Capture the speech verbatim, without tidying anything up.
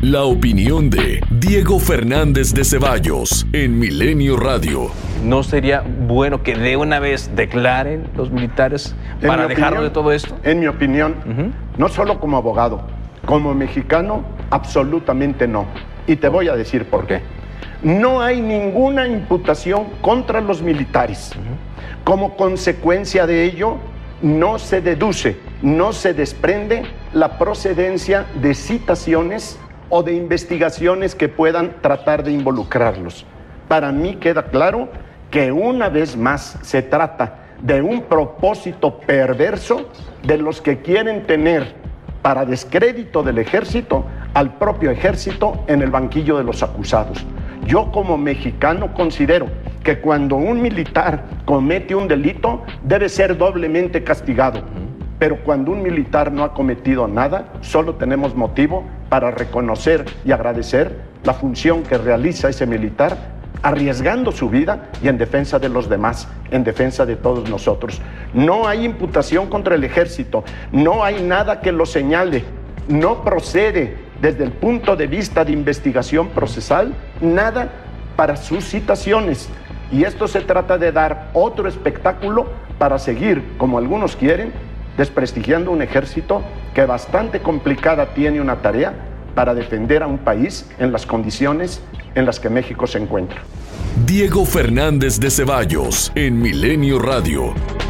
La opinión de Diego Fernández de Ceballos en Milenio Radio. ¿No sería bueno que de una vez declaren los militares para dejarlo de todo esto? En mi opinión, uh-huh. no solo como abogado, como mexicano, absolutamente no. Y te voy a decir por qué. No hay ninguna imputación contra los militares. Uh-huh. Como consecuencia de ello, no se deduce, no se desprende la procedencia de citaciones o de investigaciones que puedan tratar de involucrarlos. Para mí queda claro que una vez más se trata de un propósito perverso de los que quieren tener para descrédito del ejército al propio ejército en el banquillo de los acusados. Yo como mexicano considero que cuando un militar comete un delito debe ser doblemente castigado. Pero cuando un militar no ha cometido nada, solo tenemos motivo para reconocer y agradecer la función que realiza ese militar, arriesgando su vida y en defensa de los demás, en defensa de todos nosotros. No hay imputación contra el ejército, no hay nada que lo señale, no procede desde el punto de vista de investigación procesal, nada para sus citaciones. Y esto se trata de dar otro espectáculo para seguir, como algunos quieren, desprestigiando un ejército que bastante complicada tiene una tarea para defender a un país en las condiciones en las que México se encuentra. Diego Fernández de Ceballos en Milenio Radio.